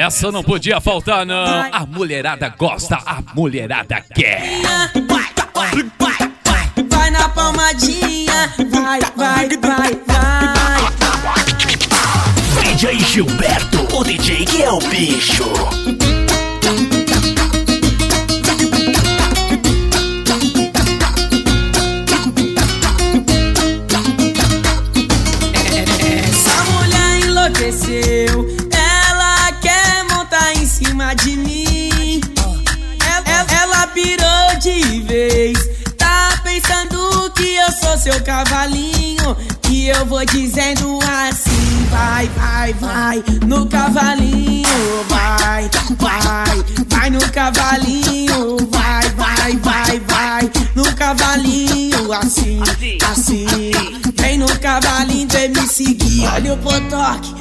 Essa não podia faltar, não. A mulherada gosta, a mulherada quer. Vai na palmadinha, vai. DJ Gilberto, o DJ que é o bicho. Essa mulher enlouqueceu, ela quer montar em cima de mim. Ela pirou de vez, tá pensando que eu sou seu cavalinho. E eu vou dizendo assim, vai no cavalinho, vai no cavalinho, vai no cavalinho, assim, vem no cavalinho, vem me seguir. Olha o potoque,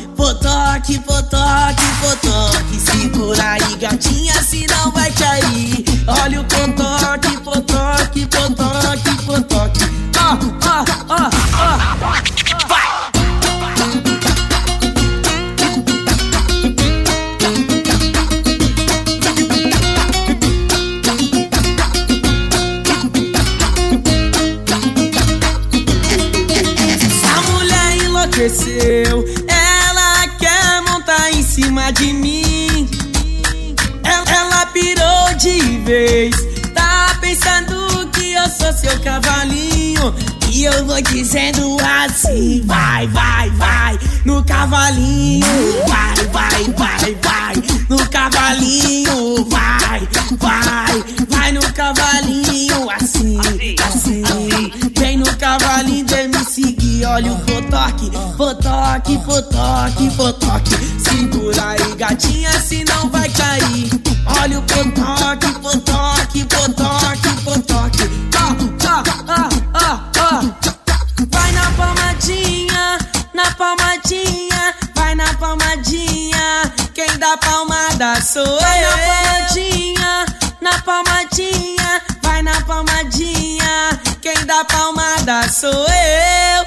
segura aí gatinha, senão vai cair. Olha o potoque, enlouqueceu, ela quer montar em cima de mim. Ela pirou de vez, tá pensando que eu sou seu cavalinho. E eu vou dizendo assim, vai no cavalinho, vai no cavalinho, vai no cavalinho, assim, vem no cavalinho, vem me seguir. Olha o potoque, segura aí gatinha, senão vai cair. Olha o potoque, vai na palmadinha, vai na palmadinha, quem dá palmada sou eu. Na palmadinha, vai na palmadinha, quem dá palmada sou eu.